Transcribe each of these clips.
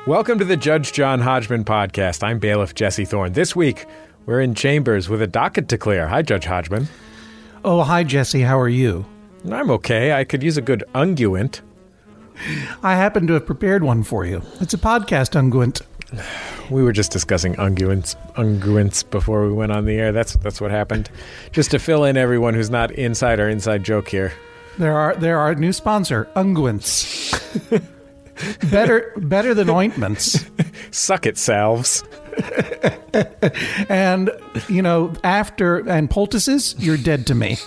Welcome to the Judge John Hodgman podcast. I'm bailiff Jesse Thorne. This week, we're in chambers with a docket to clear. Hi, Judge Hodgman. Oh, hi, Jesse. How are you? I'm okay. I could use a good unguent. I happen to have prepared one for you. It's a podcast unguent. We were just discussing unguents before we went on the air. That's what happened. Just to fill in everyone who's not inside our inside joke here. There are a new sponsor, unguents. better than ointments. Suck it, salves. And, and poultices, you're dead to me.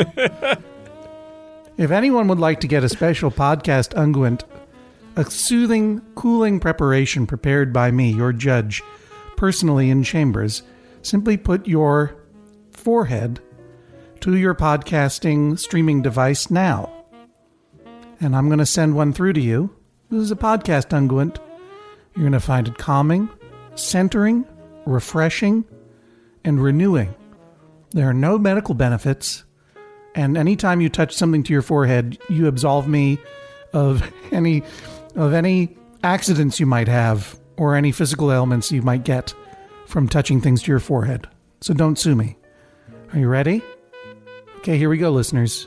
If anyone would like to get a special podcast unguent, a soothing, cooling preparation prepared by me, your judge, personally in chambers, simply put your forehead to your podcasting streaming device now. And I'm going to send one through to you. This is a podcast unguent. You're going to find it calming, centering, refreshing, and renewing. There are no medical benefits. And anytime you touch something to your forehead, you absolve me of any accidents you might have or any physical ailments you might get from touching things to your forehead. So don't sue me. Are you ready? Okay, here we go, listeners.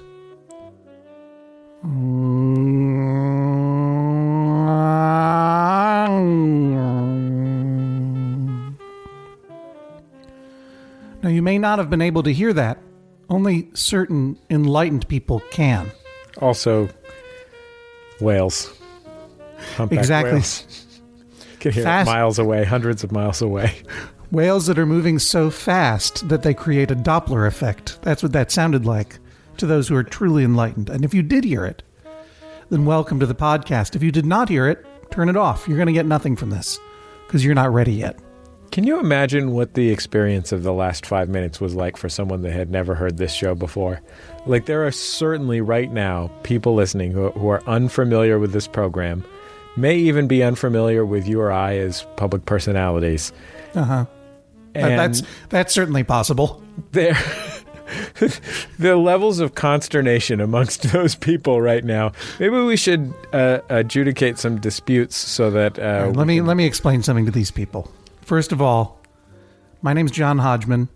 Now, you may not have been able to hear that. Only certain enlightened people can. Also, whales. Humpback exactly. Whales. Can hear it miles away, hundreds of miles away. Whales that are moving so fast that they create a Doppler effect. That's what that sounded like to those who are truly enlightened. And if you did hear it, then welcome to the podcast. If you did not hear it, turn it off. You're going to get nothing from this because you're not ready yet. Can you imagine what the experience of the last 5 minutes was like for someone that had never heard this show before? Like, there are certainly right now people listening who are unfamiliar with this program, may even be unfamiliar with you or I as public personalities. Uh-huh. That's certainly possible. The levels of consternation amongst those people right now. Maybe we should adjudicate some disputes so that... Let me explain something to these people. First of all, my name's John Hodgman.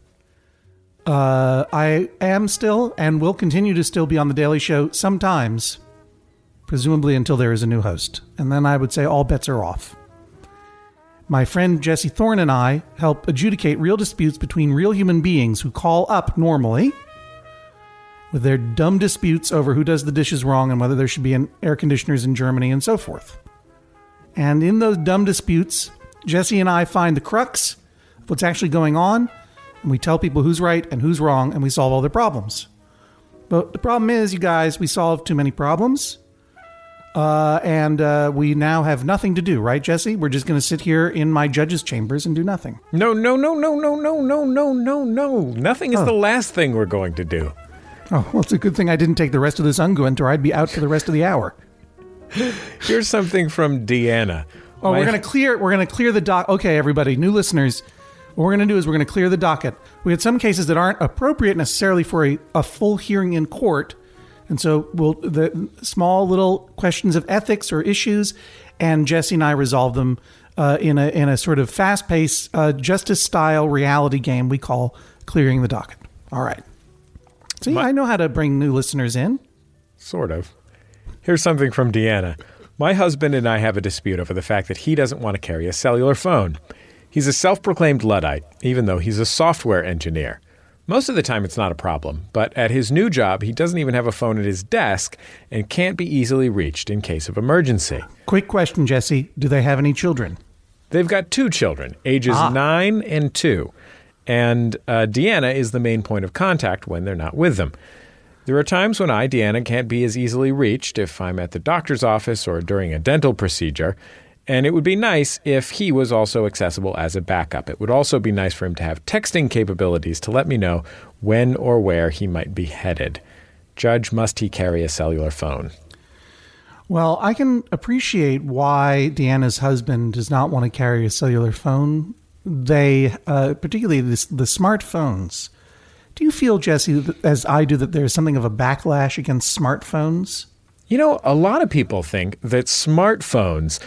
I am still and will continue to still be on The Daily Show sometimes, presumably until there is a new host. And then I would say all bets are off. My friend Jesse Thorne and I help adjudicate real disputes between real human beings who call up normally with their dumb disputes over who does the dishes wrong and whether there should be air conditioners in Germany and so forth. And in those dumb disputes, Jesse and I find the crux of what's actually going on, and we tell people who's right and who's wrong, and we solve all their problems. But the problem is, you guys, we solve too many problems, and we now have nothing to do, right, Jesse? We're just going to sit here in my judge's chambers and do nothing. No. Nothing is the last thing we're going to do. Oh, well, it's a good thing I didn't take the rest of this unguent, or I'd be out for the rest of the hour. Here's something from Deanna. Oh, we're going to clear the dock. Okay, everybody, new listeners, what we're going to do is we're going to clear the docket. We had some cases that aren't appropriate necessarily for a full hearing in court. And so the small little questions of ethics or issues, and Jesse and I resolve them in a sort of fast-paced justice-style reality game we call Clearing the Docket. All right. See, I know how to bring new listeners in. Sort of. Here's something from Deanna. My husband and I have a dispute over the fact that he doesn't want to carry a cellular phone. He's a self-proclaimed Luddite, even though he's a software engineer. Most of the time it's not a problem, but at his new job, he doesn't even have a phone at his desk and can't be easily reached in case of emergency. Quick question, Jesse. Do they have any children? They've got 2 children, ages 9 and 2. And Deanna is the main point of contact when they're not with them. There are times when Deanna, can't be as easily reached if I'm at the doctor's office or during a dental procedure, and it would be nice if he was also accessible as a backup. It would also be nice for him to have texting capabilities to let me know when or where he might be headed. Judge, must he carry a cellular phone? Well, I can appreciate why Deanna's husband does not want to carry a cellular phone. They, particularly the smartphones. Do you feel, Jesse, as I do, that there's something of a backlash against smartphones? You know, a lot of people think that smartphones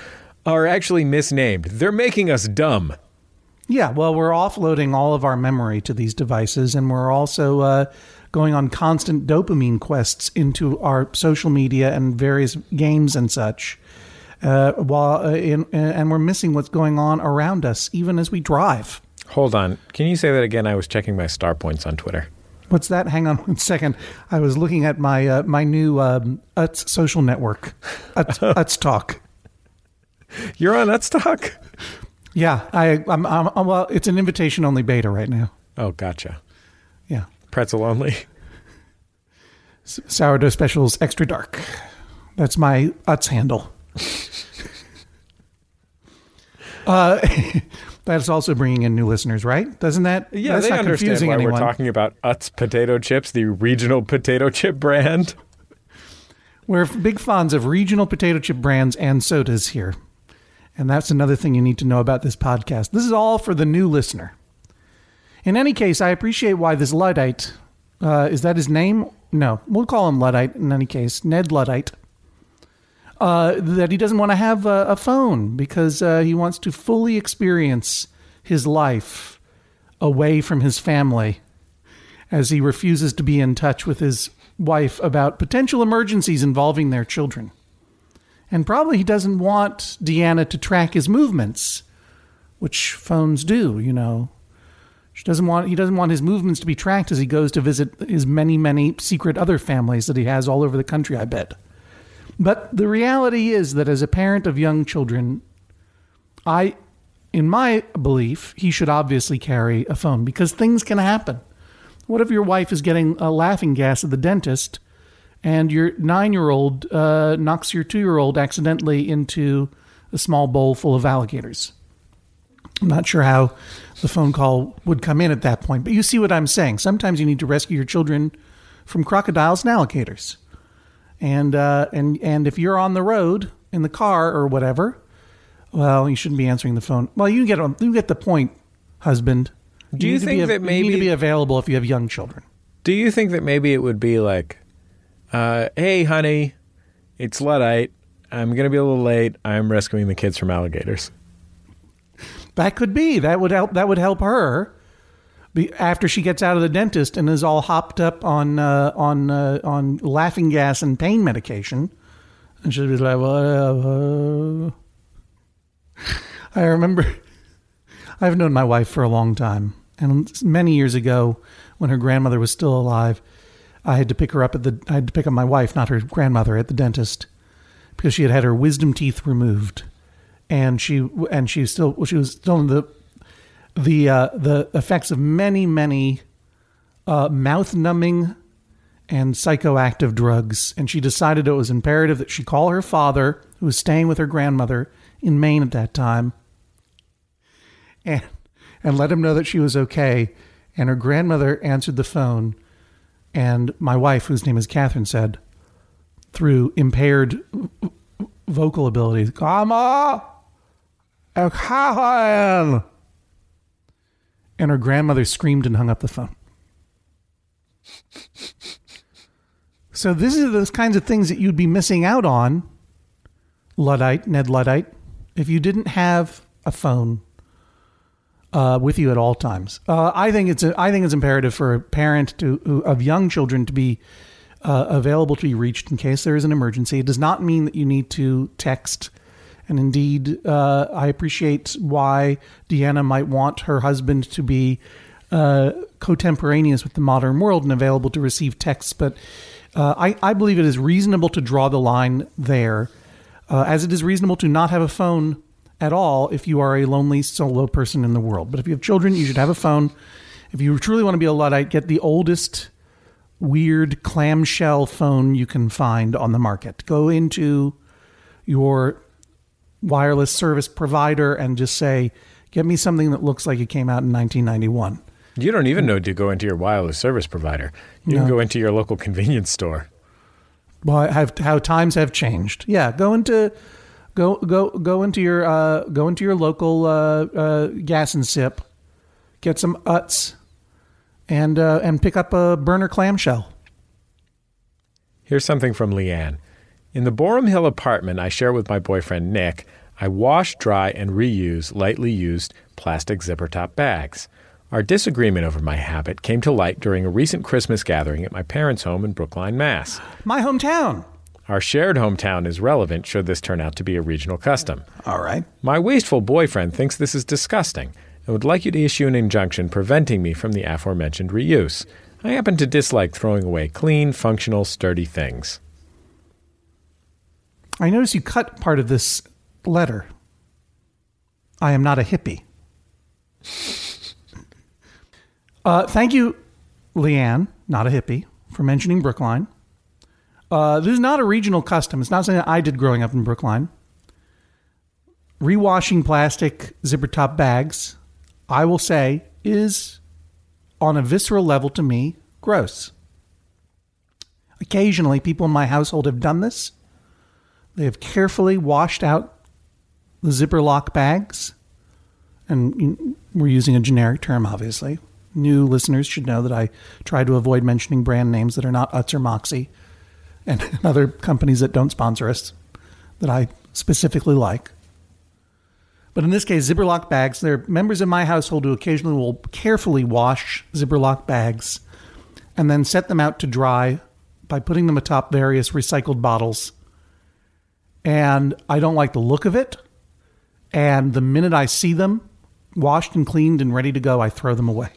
are actually misnamed. They're making us dumb. Yeah, well, we're offloading all of our memory to these devices, and we're also going on constant dopamine quests into our social media and various games and such. And we're missing what's going on around us, even as we drive. Hold on. Can you say that again? I was checking my star points on Twitter. What's that? Hang on 1 second. I was looking at my my new Utz social network, Utz Talk. You're on Utz Talk? Yeah, I'm well, it's an invitation-only beta right now. Oh, gotcha. Yeah. Pretzel only. Sourdough Specials Extra Dark. That's my Utz handle. That's also bringing in new listeners, right? Doesn't that? Yeah, that's they not understand confusing why anyone. we're talking about Utz potato chips, the regional potato chip brand. We're big fans of regional potato chip brands and sodas here. And that's another thing you need to know about this podcast. This is all for the new listener. In any case, I appreciate why this Luddite, is that his name? No, we'll call him Luddite in any case, Ned Luddite. That he doesn't want to have a phone because he wants to fully experience his life away from his family as he refuses to be in touch with his wife about potential emergencies involving their children. And probably he doesn't want Deanna to track his movements, which phones do, you know. He doesn't want his movements to be tracked as he goes to visit his many, many secret other families that he has all over the country, I bet. But the reality is that as a parent of young children, in my belief, he should obviously carry a phone because things can happen. What if your wife is getting a laughing gas at the dentist and your 9-year-old knocks your 2-year-old accidentally into a small bowl full of alligators? I'm not sure how the phone call would come in at that point, but you see what I'm saying. Sometimes you need to rescue your children from crocodiles and alligators. And if you're on the road in the car or whatever, well, you shouldn't be answering the phone. Well, you get the point, husband. Do you think that maybe you need to be available if you have young children? Do you think that maybe it would be like, hey, honey, it's Luddite. I'm going to be a little late. I'm rescuing the kids from alligators. That could be. That would help her. After she gets out of the dentist and is all hopped up on laughing gas and pain medication, and she'll be like, whatever. I remember, I've known my wife for a long time, and many years ago, when her grandmother was still alive, I had to pick up my wife, not her grandmother, at the dentist because she had her wisdom teeth removed, and she was still in the effects of many mouth-numbing and psychoactive drugs. And she decided it was imperative that she call her father, who was staying with her grandmother in Maine at that time, and let him know that she was okay. And her grandmother answered the phone, and my wife, whose name is Catherine, said, through impaired vocal abilities, "Grandma, Catherine." And her grandmother screamed and hung up the phone. So this is those kinds of things that you'd be missing out on, Ned Luddite, if you didn't have a phone with you at all times. I think it's imperative for a parent of young children to be available to be reached in case there is an emergency. It does not mean that you need to text. And indeed, I appreciate why Deanna might want her husband to be contemporaneous with the modern world and available to receive texts. But I believe it is reasonable to draw the line there, as it is reasonable to not have a phone at all if you are a lonely solo person in the world. But if you have children, you should have a phone. If you truly want to be a Luddite, get the oldest weird clamshell phone you can find on the market. Go into your wireless service provider and just say, get me something that looks like it came out in 1991. You don't even know to go into your wireless service provider. You can go into your local convenience store. Well, how times have changed. Yeah, go into your local gas and sip, get some Utz, and pick up a burner clamshell. Here's something from Leanne. In the Borum Hill apartment I share with my boyfriend, Nick, I wash, dry, and reuse lightly used plastic zipper top bags. Our disagreement over my habit came to light during a recent Christmas gathering at my parents' home in Brookline, Mass. My hometown. Our shared hometown is relevant should this turn out to be a regional custom. All right. My wasteful boyfriend thinks this is disgusting and would like you to issue an injunction preventing me from the aforementioned reuse. I happen to dislike throwing away clean, functional, sturdy things. I notice you cut part of this letter. I am not a hippie. Thank you, Leanne, not a hippie, for mentioning Brookline. This is not a regional custom. It's not something that I did growing up in Brookline. Rewashing plastic zipper top bags, I will say, is, on a visceral level to me, gross. Occasionally, people in my household have done this. They have carefully washed out the zipper lock bags. And we're using a generic term, obviously. New listeners should know that I try to avoid mentioning brand names that are not Utz or Moxie and other companies that don't sponsor us that I specifically like. But in this case, zipper lock bags, there are members in my household who occasionally will carefully wash zipper lock bags and then set them out to dry by putting them atop various recycled bottles. And I don't like the look of it. And the minute I see them washed and cleaned and ready to go, I throw them away.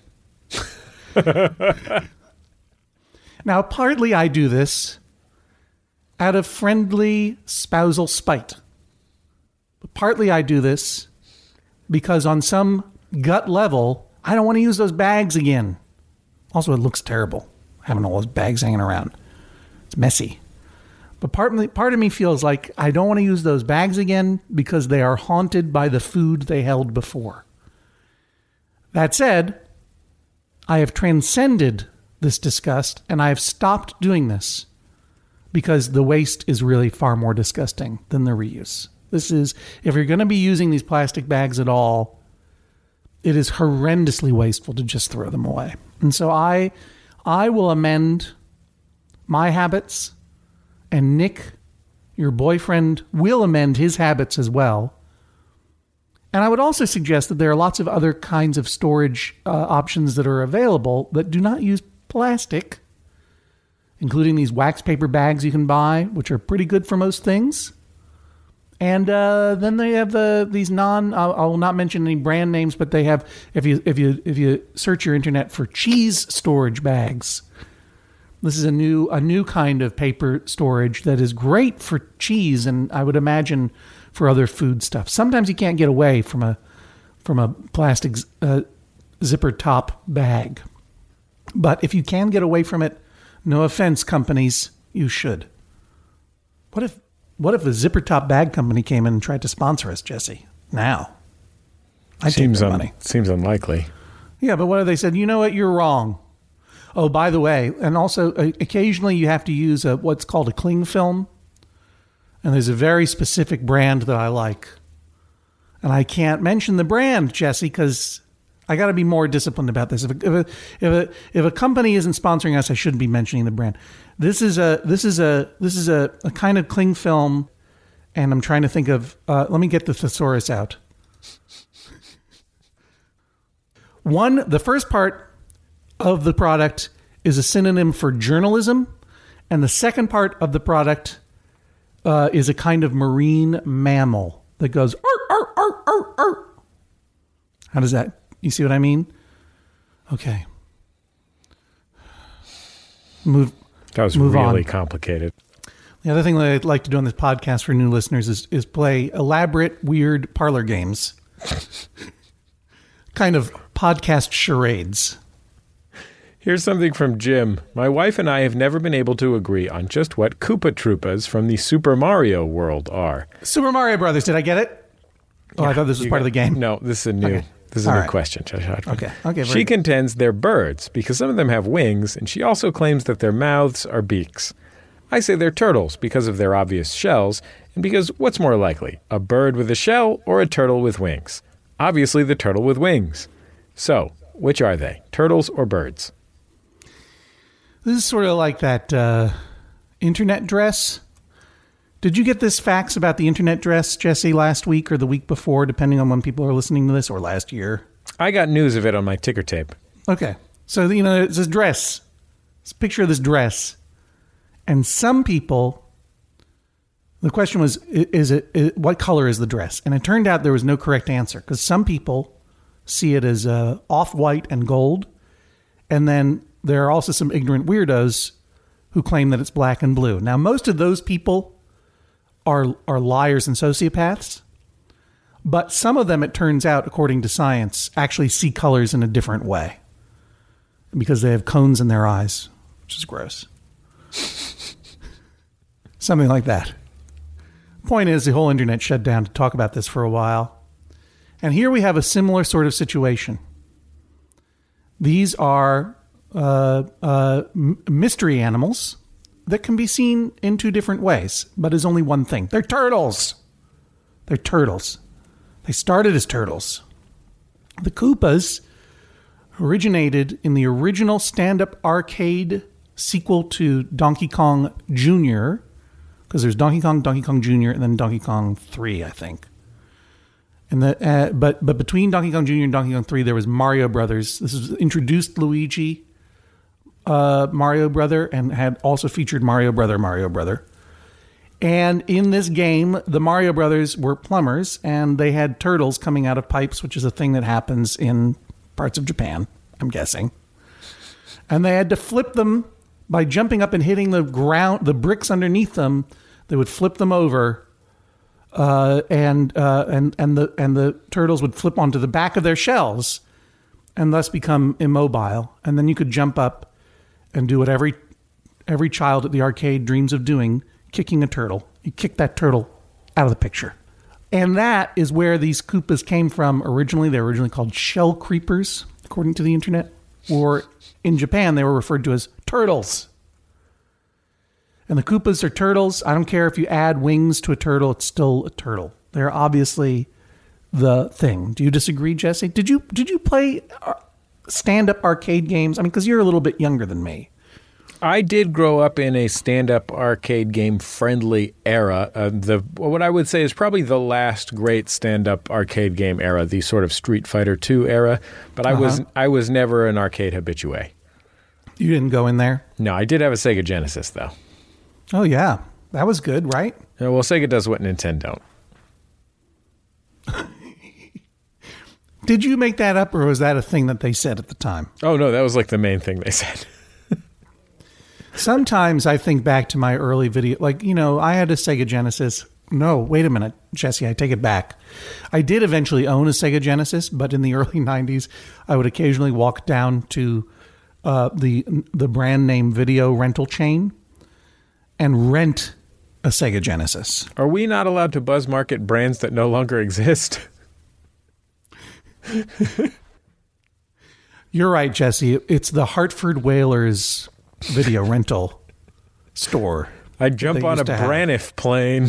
Now, partly I do this out of friendly spousal spite. But partly I do this because on some gut level, I don't want to use those bags again. Also, it looks terrible, having all those bags hanging around. It's messy. But part of me feels like I don't want to use those bags again because they are haunted by the food they held before. That said, I have transcended this disgust, and I have stopped doing this because the waste is really far more disgusting than the reuse. This is, if you're going to be using these plastic bags at all, it is horrendously wasteful to just throw them away. And so I will amend my habits, and Nick, your boyfriend, will amend his habits as well. And I would also suggest that there are lots of other kinds of storage options that are available that do not use plastic, including these wax paper bags you can buy, which are pretty good for most things. And then they have these I will not mention any brand names, but they have, if you search your internet for cheese storage bags, this is a new kind of paper storage that is great for cheese, and I would imagine for other food stuff. Sometimes you can't get away from a plastic zipper top bag, but if you can get away from it, no offense, companies, you should. What if a zipper top bag company came in and tried to sponsor us, Jesse? Now, I take their money. Seems unlikely. Yeah, but what if they said, you know what, you're wrong. Oh, by the way, and also occasionally you have to use what's called a cling film. And there's a very specific brand that I like. And I can't mention the brand, Jesse, because I got to be more disciplined about this. If a company isn't sponsoring us, I shouldn't be mentioning the brand. This is a kind of cling film, and I'm trying to think of. Let me get the thesaurus out. The first part of the product is a synonym for journalism, and the second part of the product is a kind of marine mammal that goes arr, arr, arr, arr, arr. How does that? You see what I mean? Okay. That was really complicated. The other thing that I'd like to do on this podcast for new listeners is play elaborate, weird parlor games. Kind of podcast charades. Here's something from Jim. My wife and I have never been able to agree on just what Koopa Troopas from the Super Mario world are. Super Mario Brothers, did I get it? Oh, yeah, I thought this was part of the game. No, this is a new... Okay. This is a new question, Judge Hodgman. Okay. She contends they're birds because some of them have wings, and she also claims that their mouths are beaks. I say they're turtles because of their obvious shells, and because what's more likely, a bird with a shell or a turtle with wings? Obviously the turtle with wings. So, which are they, turtles or birds? This is sort of like that internet dress. Did you get this fax about the internet dress, Jesse, last week or the week before, depending on when people are listening to this, or last year? I got news of it on my ticker tape. Okay. So, it's this dress. It's a picture of this dress. And some people, the question was, what color is the dress? And it turned out there was no correct answer, because some people see it as off-white and gold. And then there are also some ignorant weirdos who claim that it's black and blue. Now, most of those people are liars and sociopaths. But some of them, it turns out, according to science, actually see colors in a different way. Because they have cones in their eyes, which is gross. Something like that. Point is, the whole internet shut down to talk about this for a while. And here we have a similar sort of situation. These are mystery animals that can be seen in two different ways, but is only one thing. They're turtles. They're turtles. They started as turtles. The Koopas originated in the original stand-up arcade sequel to Donkey Kong Jr., because there's Donkey Kong Jr., and then Donkey Kong 3, I think. And but between Donkey Kong Jr. and Donkey Kong 3, there was Mario Brothers. This was introduced Luigi Mario Brother, and had also featured Mario Brother. And in this game, the Mario Brothers were plumbers, and they had turtles coming out of pipes, which is a thing that happens in parts of Japan, I'm guessing. And they had to flip them by jumping up and hitting the ground, the bricks underneath them. They would flip them over, and the turtles would flip onto the back of their shells, and thus become immobile. And then you could jump up and do what every child at the arcade dreams of doing, kicking a turtle. You kick that turtle out of the picture. And that is where these Koopas came from originally. They were originally called shell creepers, according to the internet. Or in Japan, they were referred to as turtles. And the Koopas are turtles. I don't care if you add wings to a turtle, it's still a turtle. They're obviously the thing. Do you disagree, Jesse? Did you play stand-up arcade games? I mean, because you're a little bit younger than me. I did grow up in a stand-up arcade game friendly era. What I would say is probably the last great stand-up arcade game era, the sort of Street Fighter II era. But I was never an arcade habitué. You didn't go in there? No, I did have a Sega Genesis, though. Oh, yeah. That was good, right? Yeah, well, Sega does what Nintendo don't. Did you make that up, or was that a thing that they said at the time? Oh, no, that was like the main thing they said. Sometimes I think back to my early video, like, I had a Sega Genesis. No, wait a minute, Jesse, I take it back. I did eventually own a Sega Genesis, but in the early 90s, I would occasionally walk down to the brand name video rental chain and rent a Sega Genesis. Are we not allowed to buzz market brands that no longer exist? You're right, Jesse. It's the Hartford Whalers video rental store. I'd jump on a Braniff plane.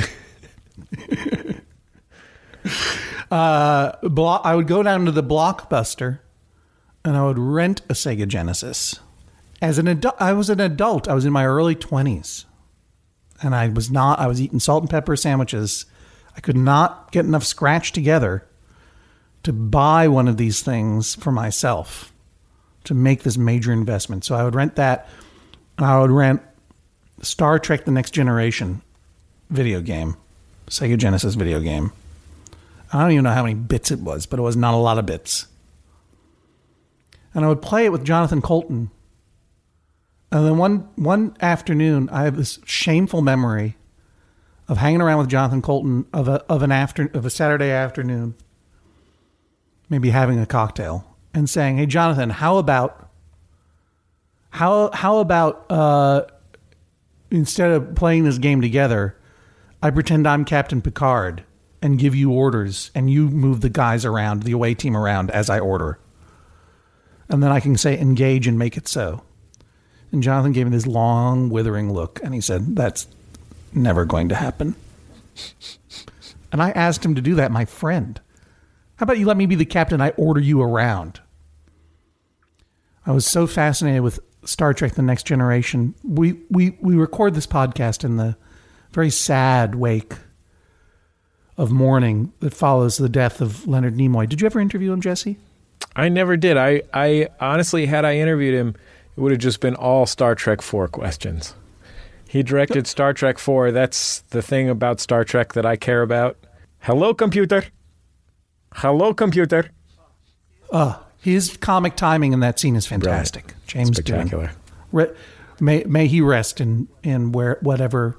I would go down to the Blockbuster and I would rent a Sega Genesis. As an adult, I was in my early 20s. And I was eating salt and pepper sandwiches. I could not get enough scratch together to buy one of these things for myself to make this major investment. So I would rent that. I would rent Star Trek The Next Generation video game, Sega Genesis video game. I don't even know how many bits it was, but it was not a lot of bits. And I would play it with Jonathan Colton. And then one afternoon, I have this shameful memory of hanging around with Jonathan Colton of a Saturday afternoon, maybe having a cocktail, and saying, "Hey, Jonathan, how about instead of playing this game together, I pretend I'm Captain Picard and give you orders, and you move the guys around, the away team around as I order, and then I can say engage and make it so." And Jonathan gave me this long, withering look, and he said, "That's never going to happen." And I asked him to do that, my friend. How about you let me be the captain? I order you around. I was so fascinated with Star Trek The Next Generation. We record this podcast in the very sad wake of mourning that follows the death of Leonard Nimoy. Did you ever interview him, Jesse? I never did. I honestly, had I interviewed him, it would have just been all Star Trek 4 questions. He directed Star Trek 4. That's the thing about Star Trek that I care about. Hello, computer. Hello, computer. His comic timing in that scene is fantastic. Brilliant. James Spectacular. Doohan. May he rest in whatever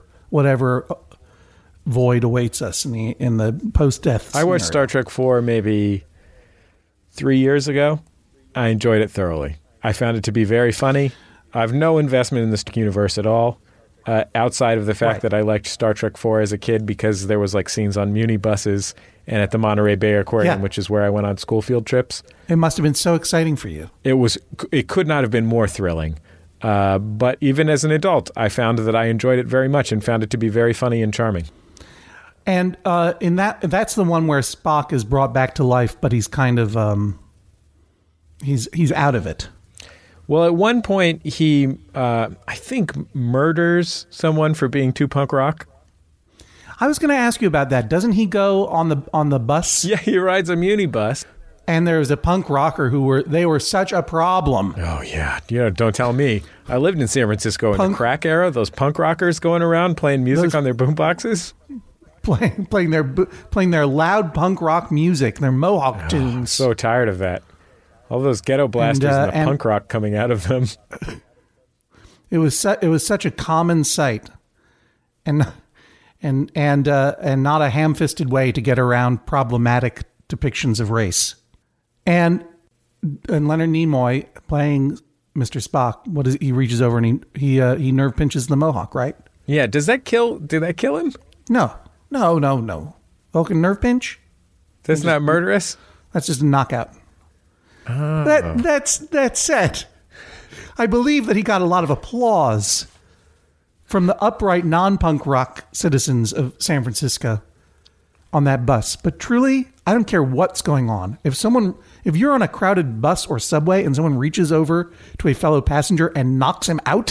void awaits us in the post-death I watched scenario. Star Trek 4 maybe 3 years ago. I enjoyed it thoroughly. I found it to be very funny. I have no investment in this universe at all, outside of the fact that I liked Star Trek 4 as a kid because there was like scenes on Muni buses and at the Monterey Bay Aquarium, which is where I went on school field trips. It must have been so exciting for you. It could not have been more thrilling. But even as an adult, I found that I enjoyed it very much and found it to be very funny and charming. And that's the one where Spock is brought back to life, but he's kind of he's out of it. Well, at one point he I think murders someone for being too punk rock. I was going to ask you about that. Doesn't he go on the bus? Yeah, he rides a Muni bus. And there was a punk rocker who were such a problem. Oh, yeah. Don't tell me. I lived in San Francisco in the crack era. Those punk rockers going around playing music on their boomboxes. Playing their loud punk rock music, their Mohawk tunes. So tired of that. All those ghetto blasters and the punk rock coming out of them. It was such a common sight. And not a ham-fisted way to get around problematic depictions of race. And Leonard Nimoy playing Mr. Spock, he reaches over and he nerve pinches the Mohawk, right? Yeah. Did that kill him? No. Vulcan nerve pinch? That's not murderous? That's just a knockout. Oh. That said, I believe that he got a lot of applause from the upright non-punk rock citizens of San Francisco on that bus. But truly, I don't care what's going on. If you're on a crowded bus or subway and someone reaches over to a fellow passenger and knocks him out,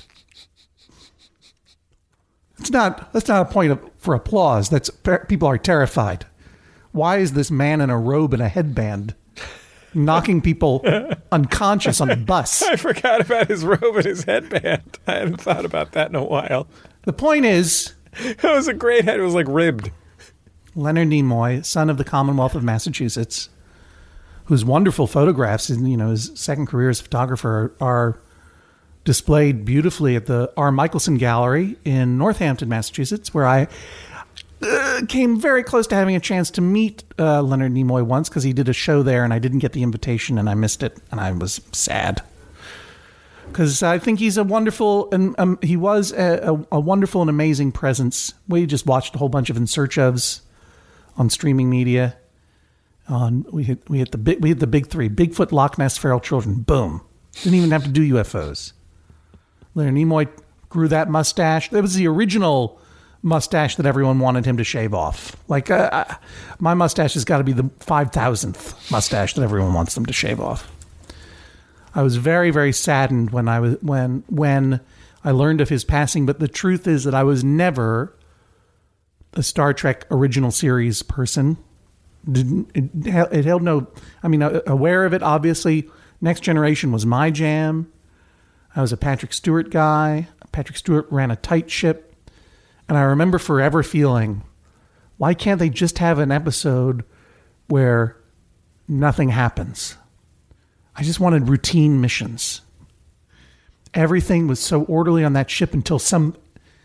that's not a point for applause. People are terrified. Why is this man in a robe and a headband knocking people unconscious on the bus? I forgot about his robe and his headband. I hadn't thought about that in a while. The point is, it was a great head. It was like ribbed. Leonard Nimoy, son of the Commonwealth of Massachusetts, whose wonderful photographs in his second career as photographer are displayed beautifully at the R. Michelson Gallery in Northampton, Massachusetts, where I came very close to having a chance to meet Leonard Nimoy once because he did a show there and I didn't get the invitation and I missed it and I was sad. Because I think he's a wonderful and he was a wonderful and amazing presence. We just watched a whole bunch of In Search Ofs on streaming media. We hit the big three: Bigfoot, Loch Ness, Feral Children. Boom! Didn't even have to do UFOs. Leonard Nimoy grew that mustache. That was the original mustache that everyone wanted him to shave off. Like my mustache has got to be the 5,000th mustache that everyone wants them to shave off. I was very, very saddened when I learned of his passing, but the truth is that I was never a Star Trek original series person. It held no... I mean, aware of it, obviously. Next Generation was my jam. I was a Patrick Stewart guy. Patrick Stewart ran a tight ship. And I remember forever feeling, why can't they just have an episode where nothing happens? I just wanted routine missions. Everything was so orderly on that ship until some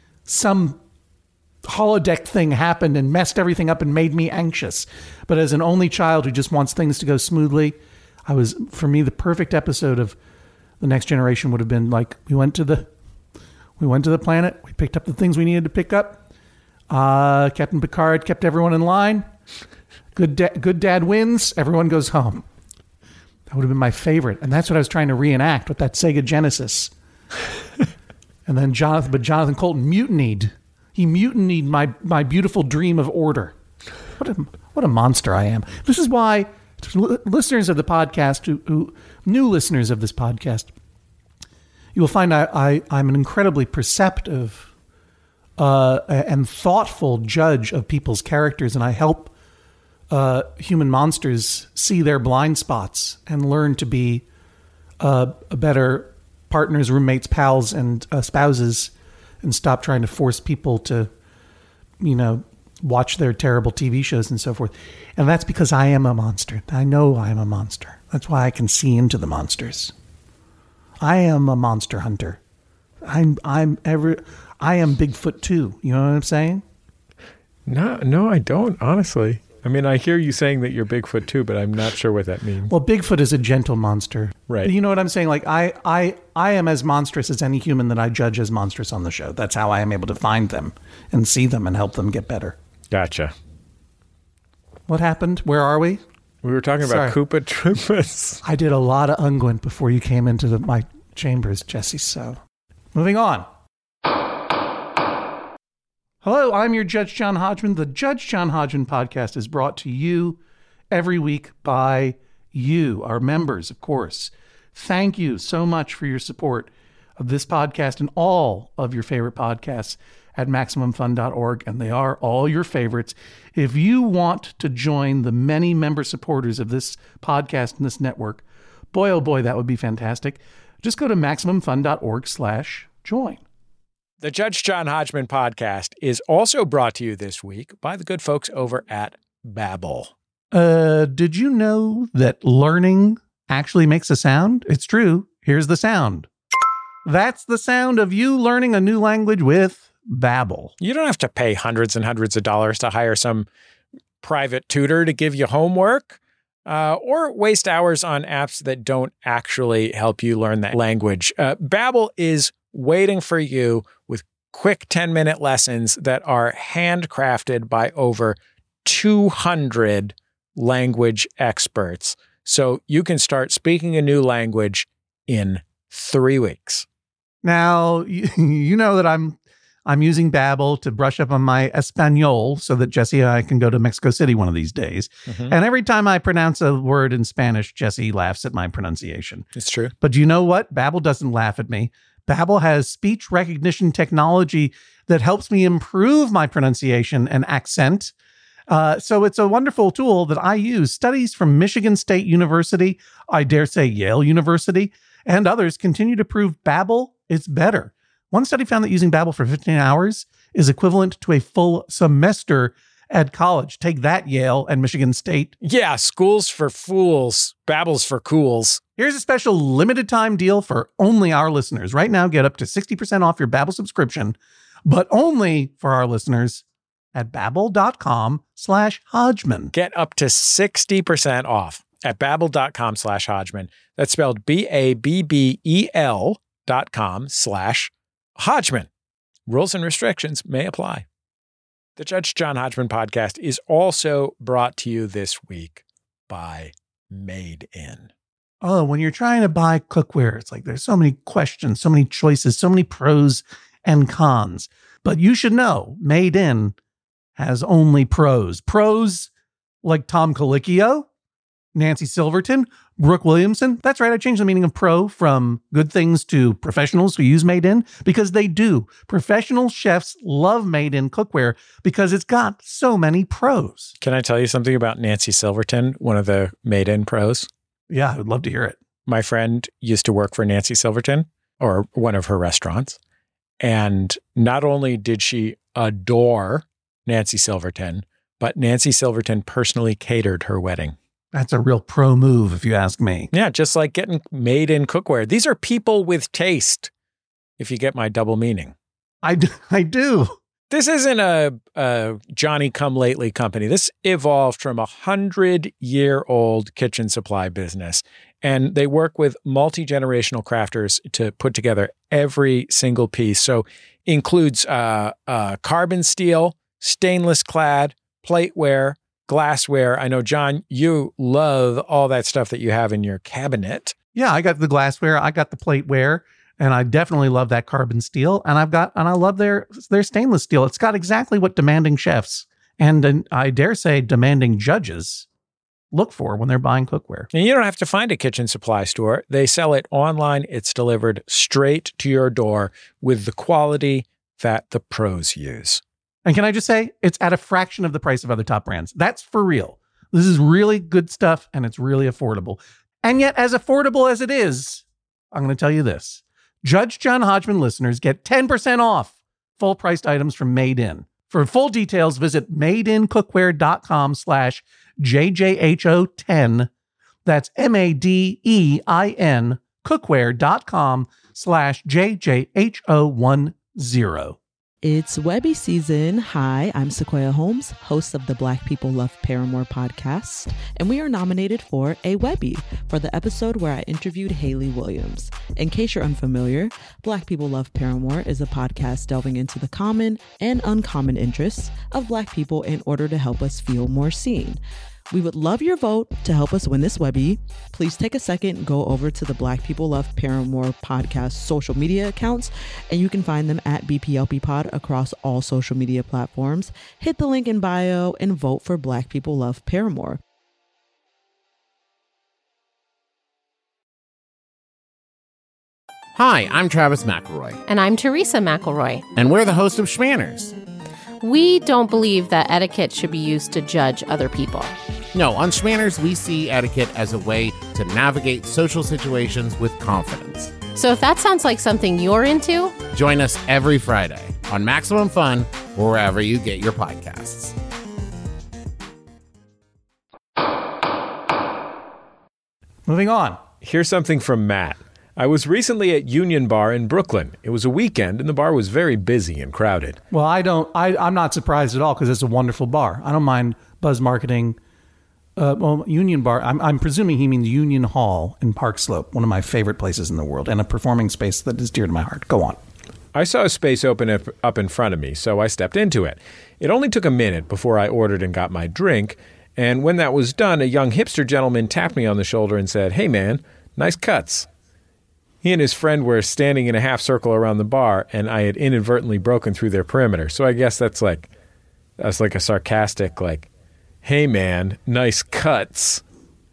holodeck thing happened and messed everything up and made me anxious. But as an only child who just wants things to go smoothly, for me, the perfect episode of The Next Generation would have been like, we went to the planet, we picked up the things we needed to pick up. Captain Picard kept everyone in line. Good dad wins, everyone goes home. That would have been my favorite. And that's what I was trying to reenact with that Sega Genesis. And then Jonathan Colton mutinied. He mutinied my beautiful dream of order. What a monster I am. This is why listeners of the podcast, who new listeners of this podcast, you will find I'm an incredibly perceptive and thoughtful judge of people's characters, and I help human monsters see their blind spots and learn to be better partners, roommates, pals, and spouses, and stop trying to force people to, watch their terrible TV shows and so forth. And that's because I am a monster. I know I am a monster. That's why I can see into the monsters. I am a monster hunter. I am Bigfoot too. You know what I'm saying? No, I don't, honestly. I mean, I hear you saying that you're Bigfoot too, but I'm not sure what that means. Well, Bigfoot is a gentle monster. Right. But you know what I'm saying? Like, I am as monstrous as any human that I judge as monstrous on the show. That's how I am able to find them and see them and help them get better. Gotcha. What happened? Where are we? We were talking about Koopa Troopas. I did a lot of unguent before you came into my chambers, Jesse, so... Moving on. Hello, I'm your Judge John Hodgman. The Judge John Hodgman podcast is brought to you every week by you, our members, of course. Thank you so much for your support of this podcast and all of your favorite podcasts at MaximumFun.org, and they are all your favorites. If you want to join the many member supporters of this podcast and this network, boy, oh boy, that would be fantastic. Just go to MaximumFun.org/join. The Judge John Hodgman podcast is also brought to you this week by the good folks over at Babbel. Did you know that learning actually makes a sound? It's true. Here's the sound. That's the sound of you learning a new language with Babbel. You don't have to pay hundreds and hundreds of dollars to hire some private tutor to give you homework or waste hours on apps that don't actually help you learn that language. Babbel is waiting for you with quick 10-minute lessons that are handcrafted by over 200 language experts. So you can start speaking a new language in 3 weeks. Now, you know that I'm using Babbel to brush up on my Espanol so that Jesse and I can go to Mexico City one of these days. Mm-hmm. And every time I pronounce a word in Spanish, Jesse laughs at my pronunciation. It's true. But you know what? Babbel doesn't laugh at me. Babbel has speech recognition technology that helps me improve my pronunciation and accent. So it's a wonderful tool that I use. Studies from Michigan State University, I dare say Yale University, and others continue to prove Babbel is better. One study found that using Babbel for 15 hours is equivalent to a full semester at college. Take that, Yale and Michigan State. Yeah, school's for fools. Babbel's for cools. Here's a special limited time deal for only our listeners. Right now, get up to 60% off your Babbel subscription, but only for our listeners at Babbel.com/Hodgman. Get up to 60% off at Babbel.com/Hodgman. That's spelled BABBEL.com/Hodgman. Rules and restrictions may apply. The Judge John Hodgman podcast is also brought to you this week by Made In. Oh, when you're trying to buy cookware, it's like there's so many questions, so many choices, so many pros and cons. But you should know, Made In has only pros. Pros like Tom Colicchio, Nancy Silverton, Brooke Williamson. That's right, I changed the meaning of pro from good things to professionals who use Made In, because they do. Professional chefs love Made In cookware because it's got so many pros. Can I tell you something about Nancy Silverton, one of the Made In pros? Yeah, I would love to hear it. My friend used to work for Nancy Silverton, or one of her restaurants. And not only did she adore Nancy Silverton, but Nancy Silverton personally catered her wedding. That's a real pro move, if you ask me. Yeah, just like getting Made In cookware. These are people with taste, if you get my double meaning. I do. This isn't a Johnny-come-lately company. This evolved from 100-year-old kitchen supply business, and they work with multi-generational crafters to put together every single piece. So includes carbon steel, stainless clad, plateware, glassware. I know, John, you love all that stuff that you have in your cabinet. Yeah, I got the glassware, I got the plateware. And I definitely love that carbon steel. And I love their stainless steel. It's got exactly what demanding chefs and I dare say demanding judges look for when they're buying cookware. And you don't have to find a kitchen supply store. They sell it online. It's delivered straight to your door with the quality that the pros use. And can I just say, it's at a fraction of the price of other top brands. That's for real. This is really good stuff, and it's really affordable. And yet, as affordable as it is, I'm going to tell you this. Judge John Hodgman listeners get 10% off full-priced items from Made In. For full details, visit madeincookware.com/JJHO10. That's MADEIN cookware.com/JJHO10. It's Webby season. Hi, I'm Sequoia Holmes, host of the Black People Love Paramore podcast, and we are nominated for a Webby for the episode where I interviewed Hayley Williams. In case you're unfamiliar, Black People Love Paramore is a podcast delving into the common and uncommon interests of Black people in order to help us feel more seen. We would love your vote to help us win this Webby. Please take a second, go over to the Black People Love Paramore podcast social media accounts, and you can find them at BPLP Pod across all social media platforms. Hit the link in bio and vote for Black People Love Paramore. Hi, I'm Travis McElroy. And I'm Teresa McElroy. And we're the host of Schmanners. We don't believe that etiquette should be used to judge other people. No, on Schmanners, we see etiquette as a way to navigate social situations with confidence. So if that sounds like something you're into, join us every Friday on Maximum Fun or wherever you get your podcasts. Moving on. Here's something from Matt. I was recently at Union Bar in Brooklyn. It was a weekend, and the bar was very busy and crowded. Well, I'm not surprised at all because it's a wonderful bar. I don't mind buzz marketing. Union Bar, I'm presuming he means Union Hall in Park Slope, one of my favorite places in the world, and a performing space that is dear to my heart. Go on. I saw a space open up in front of me, so I stepped into it. It only took a minute before I ordered and got my drink, and when that was done, a young hipster gentleman tapped me on the shoulder and said, "Hey man, nice cuts." He and his friend were standing in a half circle around the bar, and I had inadvertently broken through their perimeter. So I guess that's like a sarcastic, like, "Hey man, nice cuts."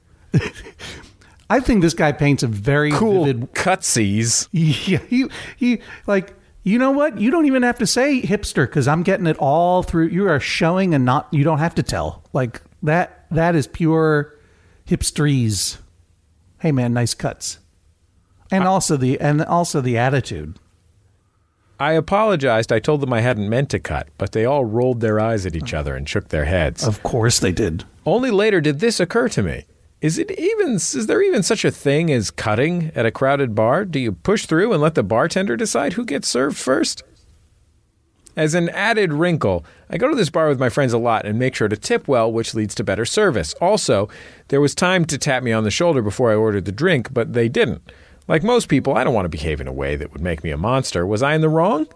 I think this guy paints a very cool vivid cutsies. Yeah, he like, you know what? You don't even have to say hipster because I'm getting it all through. You are showing and not. You don't have to tell. Like that. That is pure hipsteries. Hey man, nice cuts. And also the attitude. I apologized. I told them I hadn't meant to cut, but they all rolled their eyes at each other and shook their heads. Of course they did. Only later did this occur to me. Is there even such a thing as cutting at a crowded bar? Do you push through and let the bartender decide who gets served first? As an added wrinkle, I go to this bar with my friends a lot and make sure to tip well, which leads to better service. Also, there was time to tap me on the shoulder before I ordered the drink, but they didn't. Like most people, I don't want to behave in a way that would make me a monster. Was I in the wrong?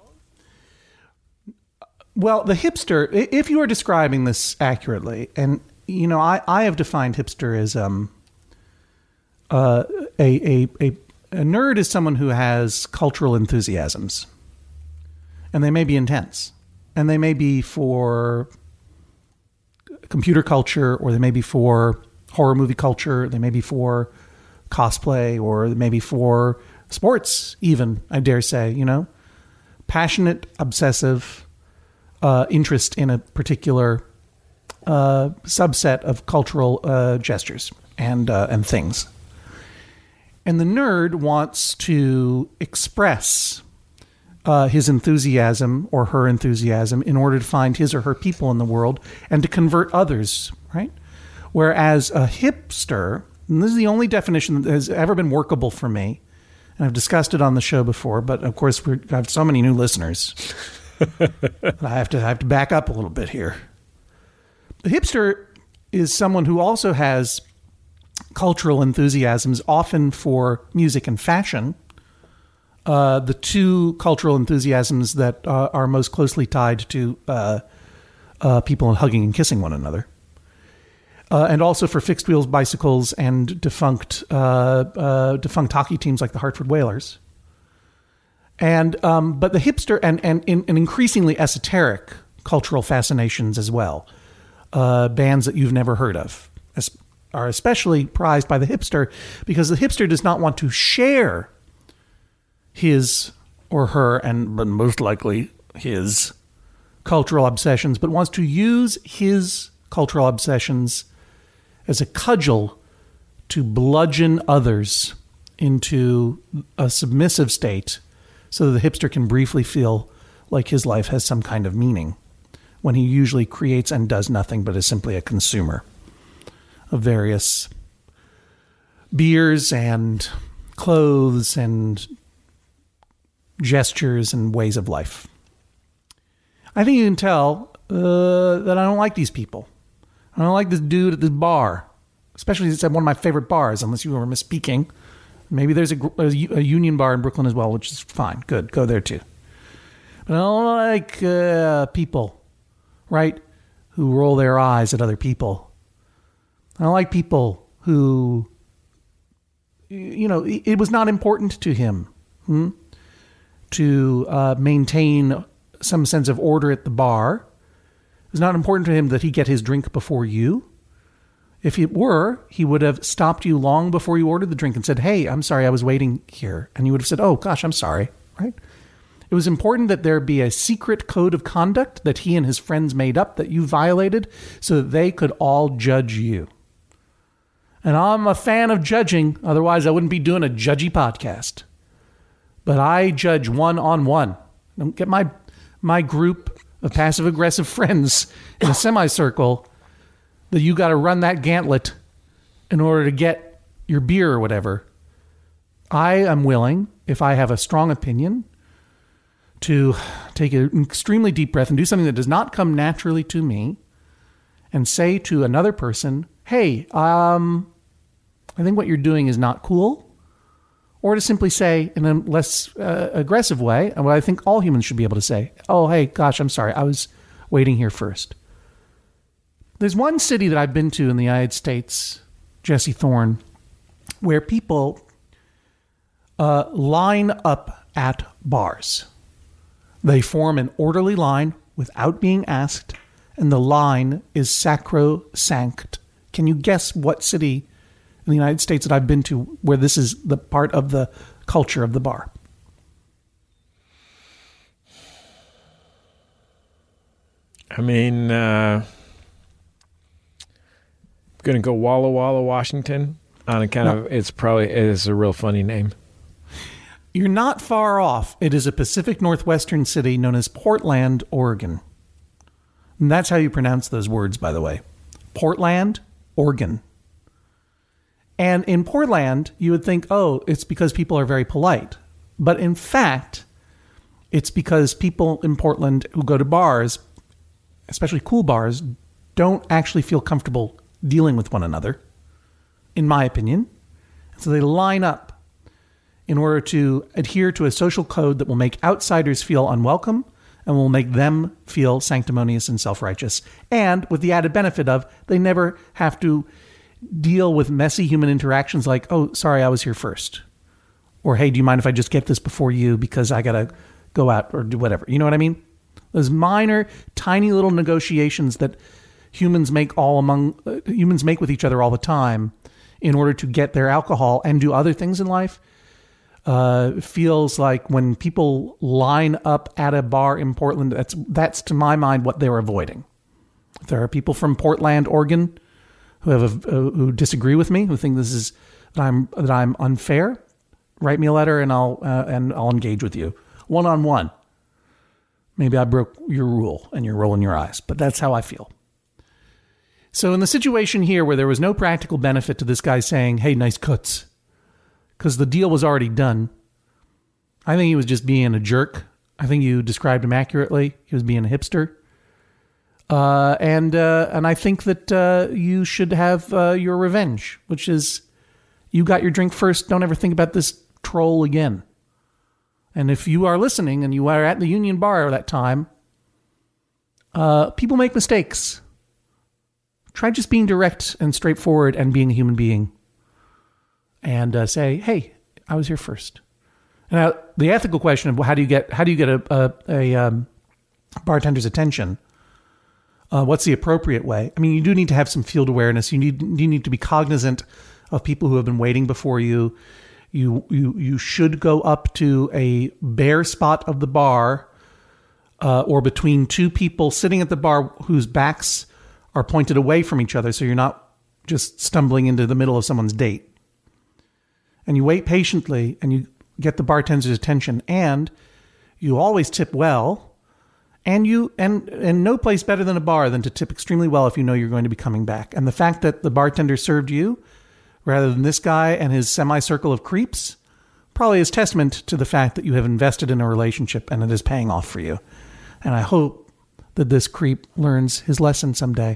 Well, the hipster, if you are describing this accurately, and, you know, I have defined hipster as a nerd is someone who has cultural enthusiasms. And they may be intense. And they may be for computer culture, or they may be for horror movie culture. They may be for cosplay, or maybe for sports even, I dare say, you know, passionate, obsessive interest in a particular subset of cultural gestures and things. And the nerd wants to express his enthusiasm or her enthusiasm in order to find his or her people in the world and to convert others, right? Whereas a hipster, and this is the only definition that has ever been workable for me, and I've discussed it on the show before, but of course we have so many new listeners. I have to back up a little bit here. The hipster is someone who also has cultural enthusiasms, often for music and fashion. The two cultural enthusiasms that are most closely tied to people hugging and kissing one another. And also for fixed wheels bicycles and defunct hockey teams like the Hartford Whalers. And but the hipster and increasingly esoteric cultural fascinations as well. Bands that you've never heard of are especially prized by the hipster because the hipster does not want to share his or her, but most likely his cultural obsessions, but wants to use his cultural obsessions as a cudgel to bludgeon others into a submissive state so that the hipster can briefly feel like his life has some kind of meaning, when he usually creates and does nothing but is simply a consumer of various beers and clothes and gestures and ways of life. I think you can tell that I don't like these people. I don't like this dude at this bar, especially since it's at one of my favorite bars, unless you were misspeaking. Maybe there's a Union Bar in Brooklyn as well, which is fine. Good. Go there too. But I don't like people, right, who roll their eyes at other people. I don't like people who, it was not important to him to maintain some sense of order at the bar. It was not important to him that he get his drink before you. If it were, he would have stopped you long before you ordered the drink and said, "Hey, I'm sorry, I was waiting here." And you would have said, "Oh, gosh, I'm sorry," right? It was important that there be a secret code of conduct that he and his friends made up that you violated so that they could all judge you. And I'm a fan of judging. Otherwise, I wouldn't be doing a judgy podcast. But I judge one-on-one. Don't get my group of passive-aggressive friends in a semicircle that you got to run that gauntlet in order to get your beer or whatever. I am willing, if I have a strong opinion, to take an extremely deep breath and do something that does not come naturally to me and say to another person, "Hey, I think what you're doing is not cool." Or to simply say in a less aggressive way, and what I think all humans should be able to say, "Oh, hey, gosh, I'm sorry. I was waiting here first." There's one city that I've been to in the United States, Jesse Thorne, where people line up at bars. They form an orderly line without being asked, and the line is sacrosanct. Can you guess what city in the United States that I've been to where this is the part of the culture of the bar? I mean, going to go Walla Walla, Washington on account of it is a real funny name. You're not far off. It is a Pacific Northwestern city known as Portland, Oregon. And that's how you pronounce those words, by the way. Portland, Oregon. And in Portland, you would think, oh, it's because people are very polite. But in fact, it's because people in Portland who go to bars, especially cool bars, don't actually feel comfortable dealing with one another, in my opinion. So they line up in order to adhere to a social code that will make outsiders feel unwelcome and will make them feel sanctimonious and self-righteous. And with the added benefit of they never have to deal with messy human interactions like, "Oh, sorry, I was here first." Or, "Hey, do you mind if I just get this before you because I got to go out," or do whatever. You know what I mean? Those minor, tiny little negotiations that humans make with each other all the time in order to get their alcohol and do other things in life, feels like when people line up at a bar in Portland, that's to my mind what they're avoiding. If there are people from Portland, Oregon, who disagree with me, who think this is that I'm unfair, write me a letter and I'll engage with you one-on-one. Maybe I broke your rule and you're rolling your eyes, but that's how I feel. So in the situation here where there was no practical benefit to this guy saying, "Hey, nice cuts," because the deal was already done, I think he was just being a jerk. I think you described him accurately. He was being a hipster. And I think that you should have your revenge, which is you got your drink first. Don't ever think about this troll again. And if you are listening and you are at the Union Bar at that time, people make mistakes. Try just being direct and straightforward and being a human being. And say, "Hey, I was here first." Now, the ethical question of how do you get a bartender's attention? What's the appropriate way? I mean, you do need to have some field awareness. You need to be cognizant of people who have been waiting before you. You should go up to a bare spot of the bar or between two people sitting at the bar whose backs are pointed away from each other so you're not just stumbling into the middle of someone's date. And you wait patiently and you get the bartender's attention, and you always tip well, and no place better than a bar than to tip extremely well if you know you're going to be coming back. And the fact that the bartender served you rather than this guy and his semicircle of creeps probably is testament to the fact that you have invested in a relationship and it is paying off for you. And I hope that this creep learns his lesson someday.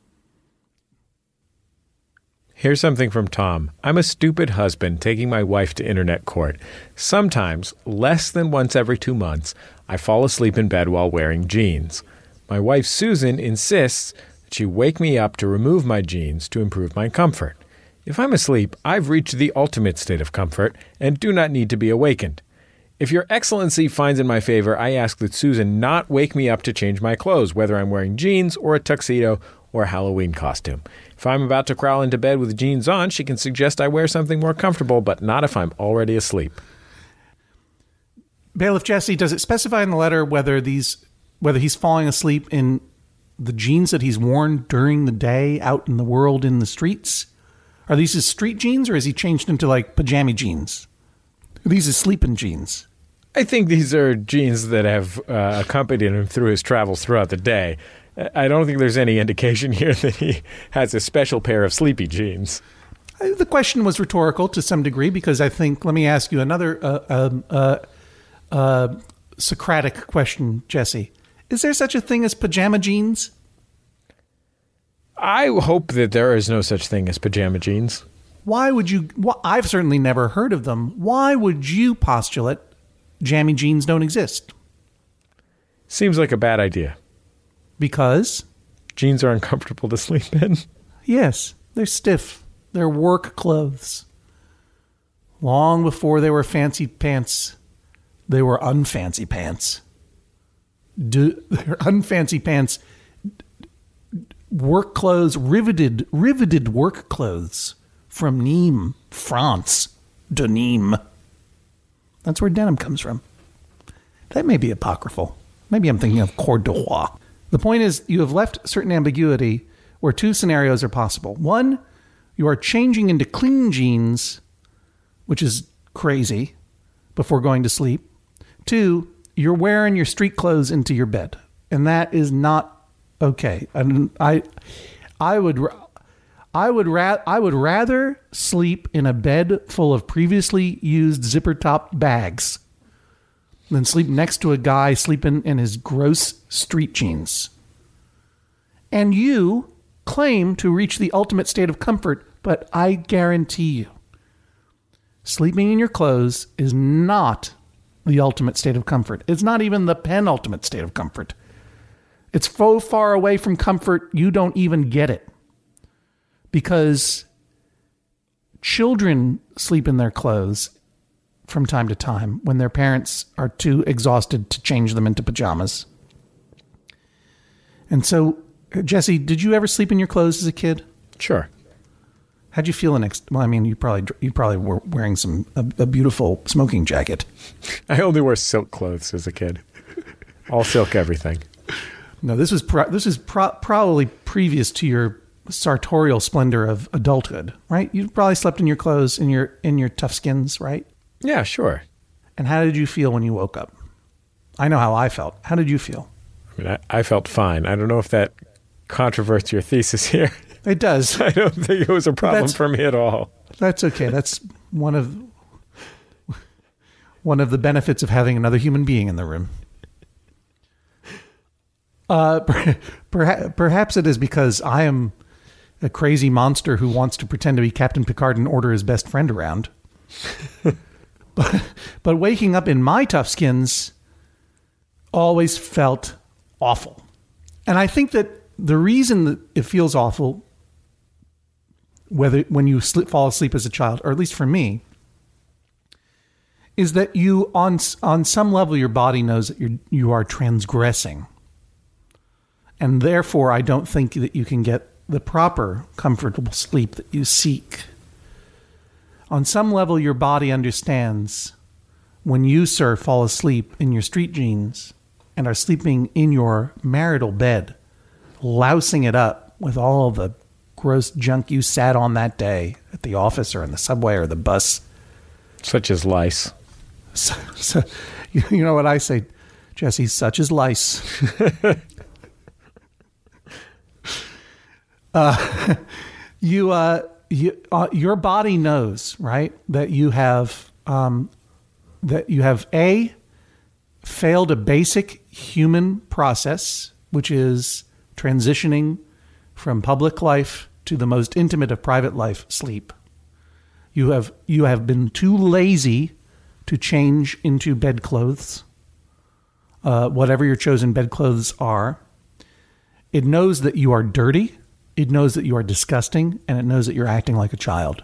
Here's something from Tom. I'm a stupid husband taking my wife to internet court. Sometimes, less than once every 2 months, I fall asleep in bed while wearing jeans. My wife Susan insists that she wake me up to remove my jeans to improve my comfort. If I'm asleep, I've reached the ultimate state of comfort and do not need to be awakened. If your excellency finds in my favor, I ask that Susan not wake me up to change my clothes, whether I'm wearing jeans or a tuxedo or a Halloween costume. If I'm about to crawl into bed with jeans on, she can suggest I wear something more comfortable, but not if I'm already asleep. Bailiff Jesse, does it specify in the letter whether he's falling asleep in the jeans that he's worn during the day out in the world in the streets? Are these his street jeans, or is he changed into like pajama jeans? Are these his sleeping jeans? I think these are jeans that have accompanied him through his travels throughout the day. I don't think there's any indication here that he has a special pair of sleepy jeans. The question was rhetorical to some degree, because I think, let me ask you another Socratic question, Jesse. Is there such a thing as pajama jeans? I hope that there is no such thing as pajama jeans. Why would you? I've certainly never heard of them. Why would you postulate jammy jeans don't exist? Seems like a bad idea. Because? Jeans are uncomfortable to sleep in. Yes, they're stiff. They're work clothes. Long before they were fancy pants, they were unfancy pants. They're unfancy pants. Work clothes, riveted work clothes from Nîmes, France. De Nîmes. That's where denim comes from. That may be apocryphal. Maybe I'm thinking of corduroy. The point is, you have left certain ambiguity where two scenarios are possible. One, you are changing into clean jeans, which is crazy, before going to sleep. Two, you're wearing your street clothes into your bed, and that is not okay. And I would rather sleep in a bed full of previously used zipper top bags than sleep next to a guy sleeping in his gross street jeans. And you claim to reach the ultimate state of comfort, but I guarantee you, sleeping in your clothes is not the ultimate state of comfort. It's not even the penultimate state of comfort. It's so far away from comfort, you don't even get it. Because children sleep in their clothes from time to time when their parents are too exhausted to change them into pajamas. And so, Jesse, did you ever sleep in your clothes as a kid? Sure. How'd you feel the next? Well, I mean, you probably were wearing a beautiful smoking jacket. I only wore silk clothes as a kid. All silk, everything. No, this was probably previous to your sartorial splendor of adulthood, right? You probably slept in your clothes in your tough skins, right? Yeah, sure. And how did you feel when you woke up? I know how I felt. How did you feel? I mean, I felt fine. I don't know if that controverts your thesis here. It does. I don't think it was a problem for me at all. That's okay. That's one of the benefits of having another human being in the room. Perhaps it is because I am a crazy monster who wants to pretend to be Captain Picard and order his best friend around. But waking up in my tough skins always felt awful. And I think that the reason that it feels awful, whether when you fall asleep as a child, or at least for me, is that you, on some level, your body knows that you are transgressing. And therefore, I don't think that you can get the proper, comfortable sleep that you seek. On some level, your body understands when you, sir, fall asleep in your street jeans and are sleeping in your marital bed, lousing it up with all of the gross junk you sat on that day at the office or in the subway or the bus. Such as lice. So, you know what I say, Jesse? Such as lice. Your body knows, right, that you have A, failed a basic human process, which is transitioning from public life to the most intimate of private life, sleep. You have been too lazy to change into bedclothes, whatever your chosen bedclothes are. It knows that you are dirty. It knows that you are disgusting, and it knows that you're acting like a child.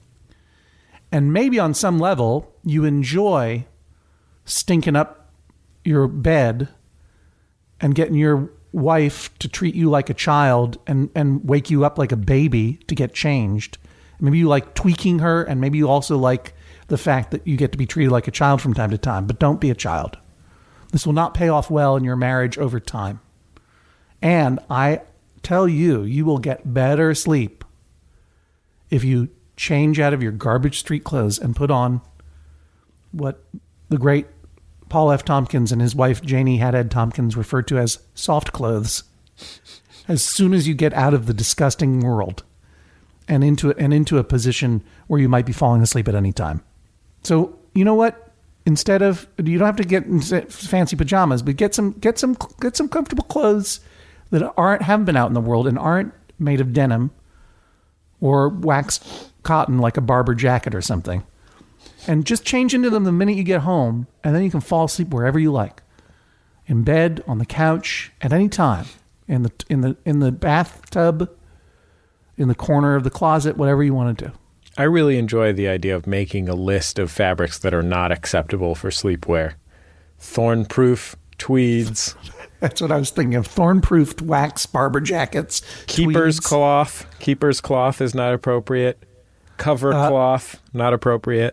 And maybe on some level, you enjoy stinking up your bed and getting your wife to treat you like a child and wake you up like a baby to get changed. Maybe you like tweaking her, and maybe you also like the fact that you get to be treated like a child from time to time. But don't be a child. This will not pay off well in your marriage over time. And I tell you, you will get better sleep if you change out of your garbage street clothes and put on what the great Paul F. Tompkins and his wife Janie Haddad Tompkins referred to as soft clothes. As soon as you get out of the disgusting world and into a position where you might be falling asleep at any time. So you know what? Instead of, you don't have to get fancy pajamas, but get some comfortable clothes that haven't been out in the world and aren't made of denim or waxed cotton like a Barber jacket or something. And just change into them the minute you get home, and then you can fall asleep wherever you like. In bed, on the couch, at any time. In the bathtub, in the corner of the closet, whatever you want to do. I really enjoy the idea of making a list of fabrics that are not acceptable for sleepwear. Thorn-proof tweeds. That's what I was thinking of. Thorn-proofed wax Barber jackets. Keeper's tweeds. cloth. Keeper's cloth is not appropriate. Cover cloth, not appropriate.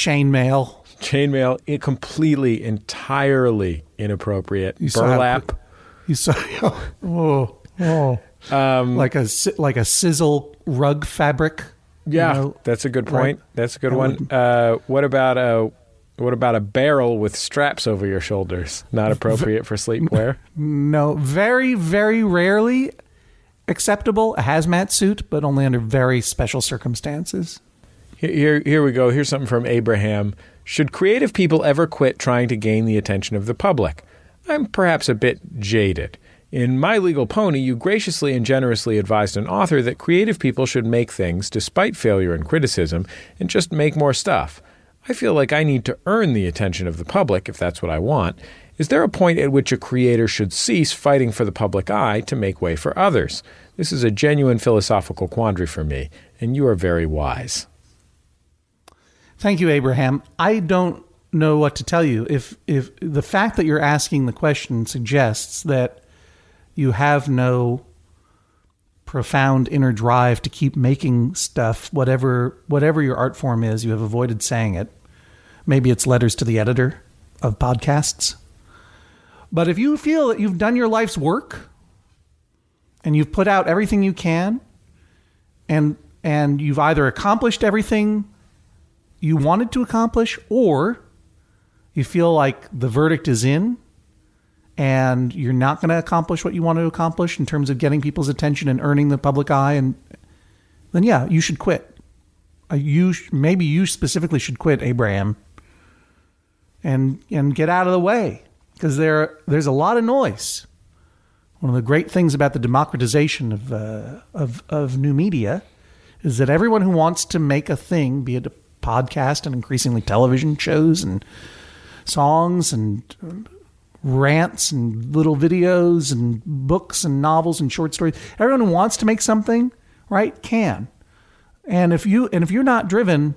Chainmail. Completely, entirely inappropriate. Burlap. Like a sizzle rug fabric. Yeah, that's a good point. Right? That's a good one. What about a barrel with straps over your shoulders? Not appropriate for sleepwear. No, very, very rarely acceptable. A hazmat suit, but only under very special circumstances. Here we go. Here's something from Abraham. Should creative people ever quit trying to gain the attention of the public? I'm perhaps a bit jaded. In My Legal Pony, you graciously and generously advised an author that creative people should make things, despite failure and criticism, and just make more stuff. I feel like I need to earn the attention of the public, if that's what I want. Is there a point at which a creator should cease fighting for the public eye to make way for others? This is a genuine philosophical quandary for me, and you are very wise. Thank you, Abraham. I don't know what to tell you. If the fact that you're asking the question suggests that you have no profound inner drive to keep making stuff, whatever your art form is, you have avoided saying it. Maybe it's letters to the editor of podcasts. But if you feel that you've done your life's work and you've put out everything you can, and you've either accomplished everything you wanted to accomplish, or you feel like the verdict is in and you're not going to accomplish what you want to accomplish in terms of getting people's attention and earning the public eye, and then yeah, you should quit. Maybe you specifically should quit, Abraham, and get out of the way, because there's a lot of noise. One of the great things about the democratization of new media is that everyone who wants to make a thing, be it a podcast and increasingly television shows and songs and rants and little videos and books and novels and short stories, everyone who wants to make something, right, can. And if you're not driven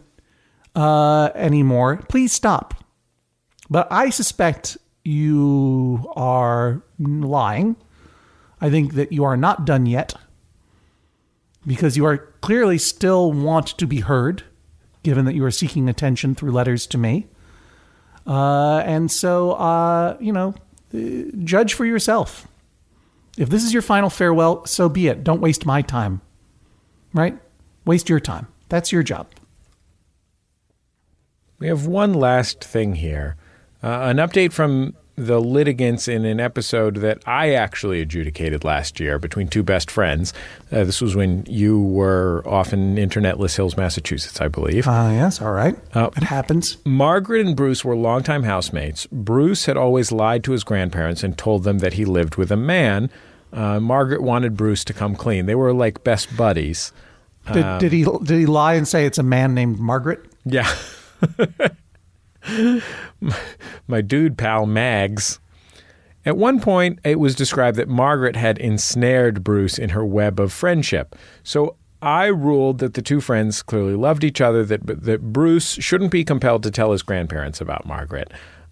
anymore, please stop. But I suspect you are lying. I think that you are not done yet, because you are clearly still want to be heard, given that you are seeking attention through letters to me. And so, judge for yourself. If this is your final farewell, so be it. Don't waste my time. Right? Waste your time. That's your job. We have one last thing here. An update from the litigants in an episode that I actually adjudicated last year between two best friends. This was when you were off in internetless Hills, Massachusetts, I believe. Yes, all right. It happens. Margaret and Bruce were longtime housemates. Bruce had always lied to his grandparents and told them that he lived with a man. Margaret wanted Bruce to come clean. They were like best buddies. Did he lie and say it's a man named Margaret? Yeah. My dude pal Mags. At one point, it was described that Margaret had ensnared Bruce in her web of friendship. So I ruled that the two friends clearly loved each other, that Bruce shouldn't be compelled to tell his grandparents about Margaret.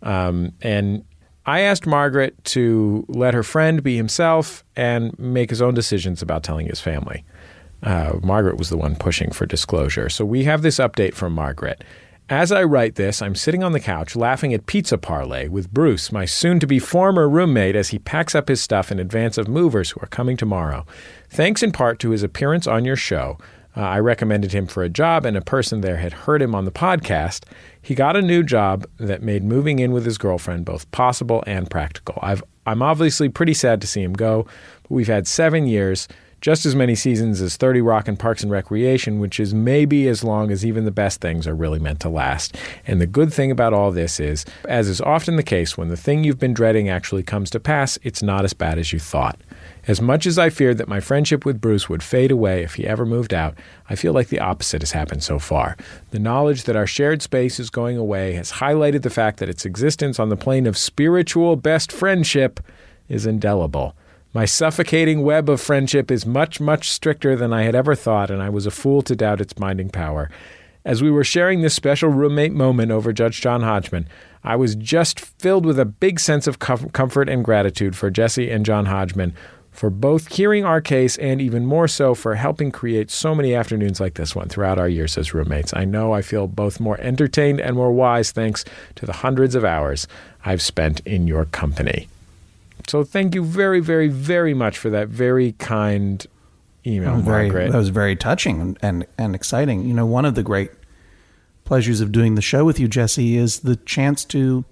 And I asked Margaret to let her friend be himself and make his own decisions about telling his family. Margaret was the one pushing for disclosure. So we have this update from Margaret. As I write this, I'm sitting on the couch laughing at Pizza Parlay with Bruce, my soon-to-be former roommate, as he packs up his stuff in advance of movers who are coming tomorrow. Thanks in part to his appearance on your show. I recommended him for a job, and a person there had heard him on the podcast. He got a new job that made moving in with his girlfriend both possible and practical. I'm obviously pretty sad to see him go, but we've had 7 years, just as many seasons as 30 Rock and Parks and Recreation, which is maybe as long as even the best things are really meant to last. And the good thing about all this is, as is often the case, when the thing you've been dreading actually comes to pass, it's not as bad as you thought. As much as I feared that my friendship with Bruce would fade away if he ever moved out, I feel like the opposite has happened so far. The knowledge that our shared space is going away has highlighted the fact that its existence on the plane of spiritual best friendship is indelible. My suffocating web of friendship is much, much stricter than I had ever thought, and I was a fool to doubt its binding power. As we were sharing this special roommate moment over Judge John Hodgman, I was just filled with a big sense of comfort and gratitude for Jesse and John Hodgman for both hearing our case and even more so for helping create so many afternoons like this one throughout our years as roommates. I know I feel both more entertained and more wise thanks to the hundreds of hours I've spent in your company. So thank you very, very, very much for that very kind email, Margaret. That was very touching and exciting. You know, one of the great pleasures of doing the show with you, Jesse, is the chance to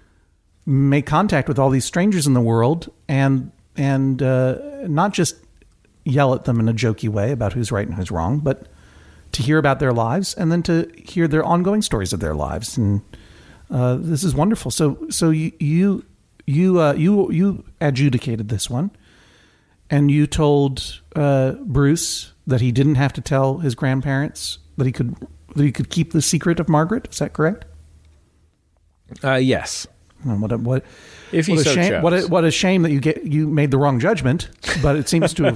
make contact with all these strangers in the world and not just yell at them in a jokey way about who's right and who's wrong, but to hear about their lives and then to hear their ongoing stories of their lives. And this is wonderful. So you adjudicated this one, and you told Bruce that he didn't have to tell his grandparents, that he could keep the secret of Margaret. Is that correct? Yes. What? If he so chose. What a shame that you made the wrong judgment, but it seems to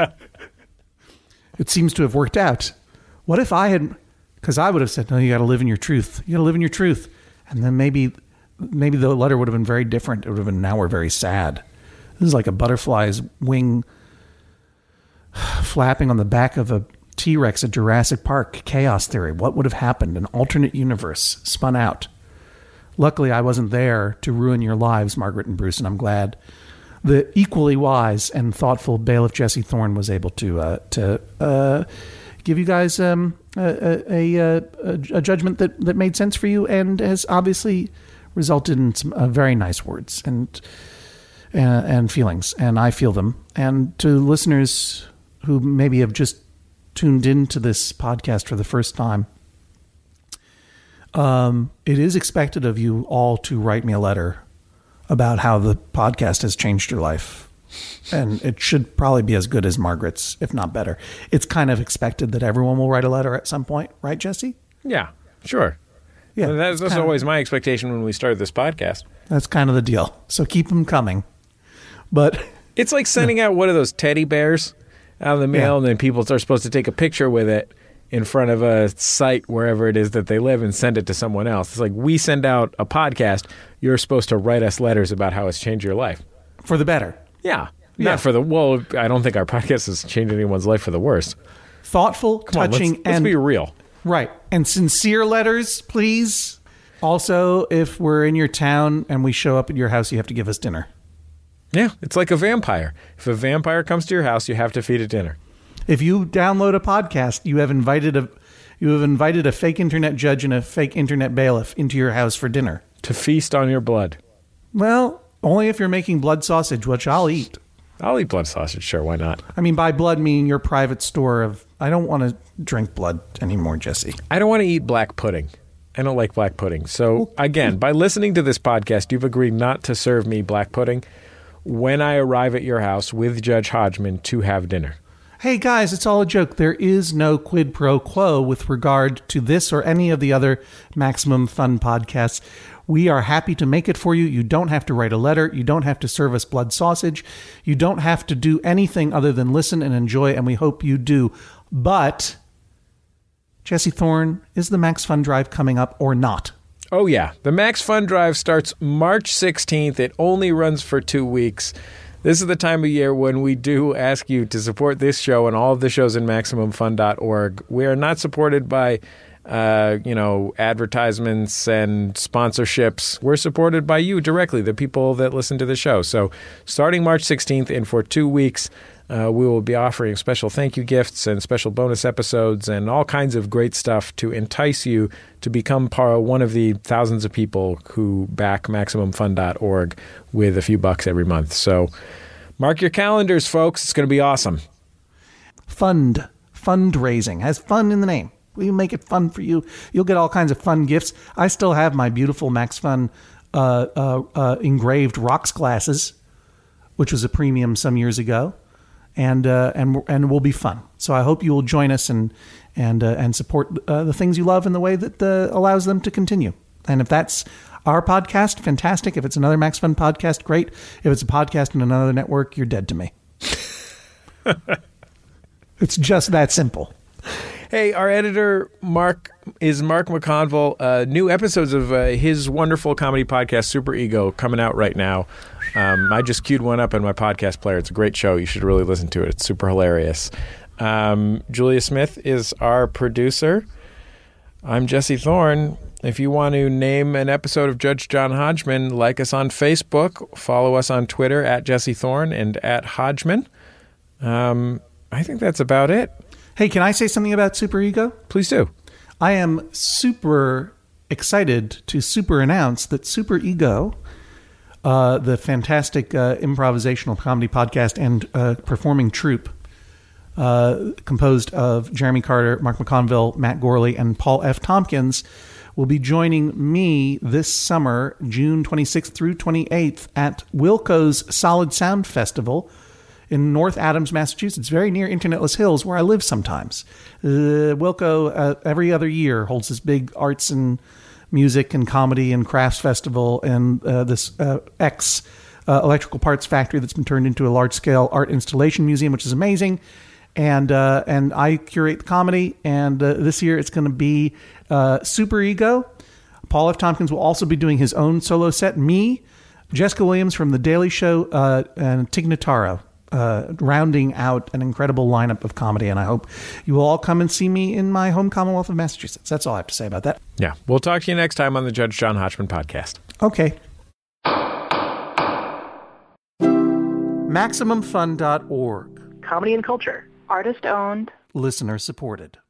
have worked out. What if I had? Because I would have said, no, you got to live in your truth. You got to live in your truth, and then maybe the letter would have been very different. It would have been, now we're very sad. This is like a butterfly's wing flapping on the back of a T-Rex at Jurassic Park. Chaos theory. What would have happened? An alternate universe spun out. Luckily, I wasn't there to ruin your lives, Margaret and Bruce, and I'm glad the equally wise and thoughtful bailiff Jesse Thorne was able to give you guys a judgment that made sense for you and has obviously resulted in some very nice words and feelings, and I feel them. And to listeners who maybe have just tuned into this podcast for the first time, it is expected of you all to write me a letter about how the podcast has changed your life. And it should probably be as good as Margaret's, if not better. It's kind of expected that everyone will write a letter at some point, right, Jesse? Yeah, sure. Yeah, that's always my expectation when we started this podcast. That's kind of the deal. So keep them coming. But it's like sending out one of those teddy bears out of the mail, and then people are supposed to take a picture with it in front of a site wherever it is that they live and send it to someone else. It's like, we send out a podcast. You're supposed to write us letters about how it's changed your life. For the better. Yeah. Not for the... Well, I don't think our podcast has changed anyone's life for the worse. Thoughtful, touching, let's be real. Right. And sincere letters, please. Also, if we're in your town and we show up at your house, you have to give us dinner. Yeah, it's like a vampire. If a vampire comes to your house, you have to feed it dinner. If you download a podcast, you have invited a fake internet judge and a fake internet bailiff into your house for dinner. To feast on your blood. Well, only if you're making blood sausage, which I'll eat. I'll eat blood sausage, sure, why not? I mean, by blood, meaning your private store of... I don't want to drink blood anymore, Jesse. I don't want to eat black pudding. I don't like black pudding. So, again, by listening to this podcast, you've agreed not to serve me black pudding when I arrive at your house with Judge Hodgman to have dinner. Hey, guys, it's all a joke. There is no quid pro quo with regard to this or any of the other Maximum Fun podcasts. We are happy to make it for you. You don't have to write a letter. You don't have to serve us blood sausage. You don't have to do anything other than listen and enjoy, and we hope you do. But, Jesse Thorne, is the Max Fun Drive coming up or not? Oh, yeah. The Max Fun Drive starts March 16th. It only runs for 2 weeks. This is the time of year when we do ask you to support this show and all of the shows in MaximumFun.org. We are not supported by, advertisements and sponsorships. We're supported by you directly, the people that listen to the show. So starting March 16th and for 2 weeks, we will be offering special thank you gifts and special bonus episodes and all kinds of great stuff to entice you to become one of the thousands of people who back MaximumFun.org with a few bucks every month. So mark your calendars, folks. It's going to be awesome. Fundraising has fun in the name. We make it fun for you. You'll get all kinds of fun gifts. I still have my beautiful Max Fun engraved rocks glasses, which was a premium some years ago. And will be fun. So I hope you will join us and support the things you love in the way that allows them to continue. And if that's our podcast, fantastic. If it's another Max Fun podcast, great. If it's a podcast in another network, you're dead to me. It's just that simple. Hey, our editor, Mark McConville. New episodes of his wonderful comedy podcast, Super Ego, coming out right now. I just queued one up in my podcast player. It's a great show. You should really listen to it. It's super hilarious. Julia Smith is our producer. I'm Jesse Thorne. If you want to name an episode of Judge John Hodgman, like us on Facebook, follow us on Twitter at Jesse Thorne and at Hodgman. I think that's about it. Hey, can I say something about Super Ego? Please do. I am super excited to super announce that Super Ego, the fantastic improvisational comedy podcast and performing troupe composed of Jeremy Carter, Mark McConville, Matt Gorley, and Paul F. Tompkins, will be joining me this summer, June 26th through 28th, at Wilco's Solid Sound Festival in North Adams, Massachusetts, very near Internetless Hills, where I live sometimes. Wilco, every other year, holds this big arts and music and comedy and crafts festival, and this electrical parts factory that's been turned into a large-scale art installation museum, which is amazing. And I curate the comedy, and this year it's going to be Super Ego. Paul F. Tompkins will also be doing his own solo set. Me, Jessica Williams from The Daily Show, and Tig Notaro. Rounding out an incredible lineup of comedy, and I hope you will all come and see me in my home Commonwealth of Massachusetts. That's all I have to say about that. Yeah. We'll talk to you next time on the Judge John Hodgman podcast. Okay. MaximumFun.org. Comedy and culture. Artist owned. Listener supported.